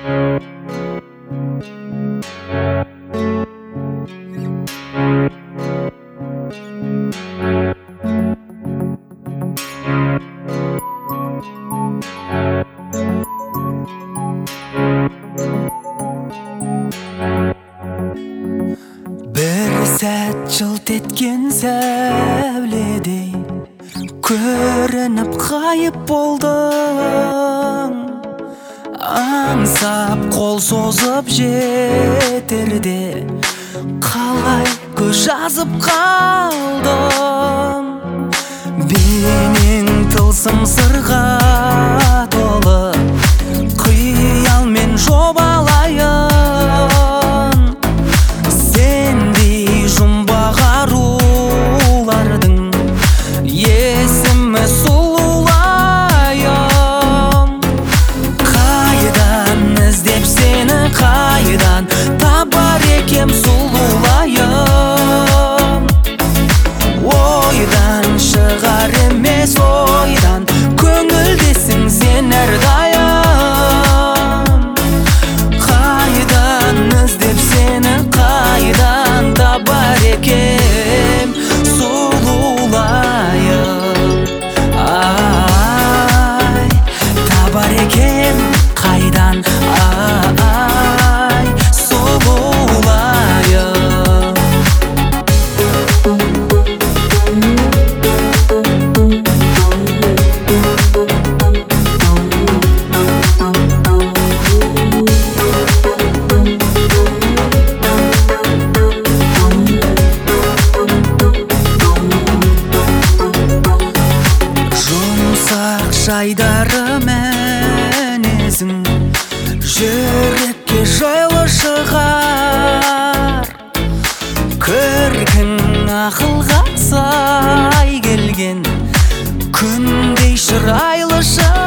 Sәт жылт еткен сәуледей көрініп ғайып болдың. Аңсап қол созып жетерде қалай көз жазып қалдың. Бейнең тылсым сырға толы, қиялмен жобалайын. Жұмбақ арулардың есімі сұлулайым. Қайдан іздеп сені, қайдан табар екем сұлулайым. Ойдан шығар емес ойдан, көңілдесің сен әрдайым. Қайдан іздеп сені, қайдан табар екем сұлулайым. Ай, табар екем қайдан, ай, сұлулайым. Жайдары мінезің жүрекке жайлы шығар. Көркің ақылға сай келген күндей шырайлы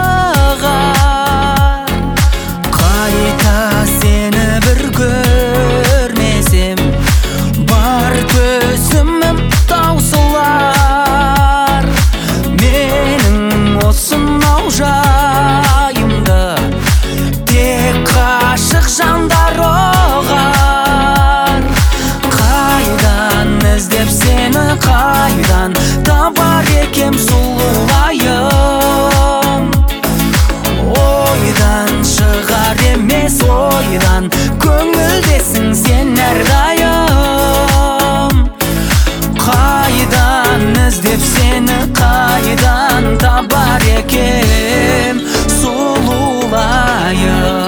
шығар. Қайта сені бір көрмесем, бар төзімім таусылар. Менің осынау жайымды тек ғашық жандар ұғар. Қайдан іздеп сені, қайдан табар екем сұлулайым. Ойдан шығар емес ойдан, көңілдесің сен әрдайым. Қайдан іздеп сені, қайдан табар екем сұлулайым.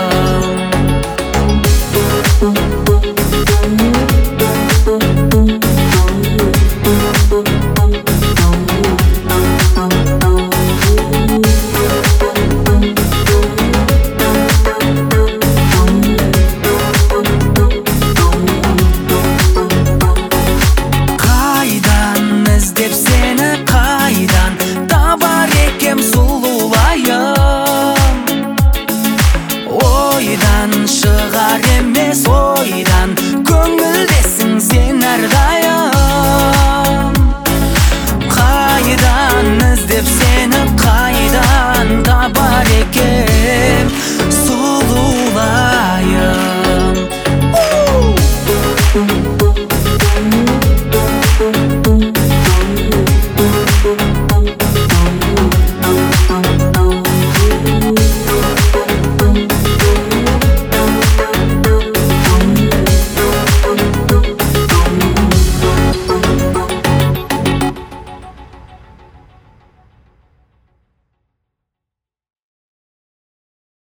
Ойдан шығар емес ойдан, көңілдесің сен әрдайым.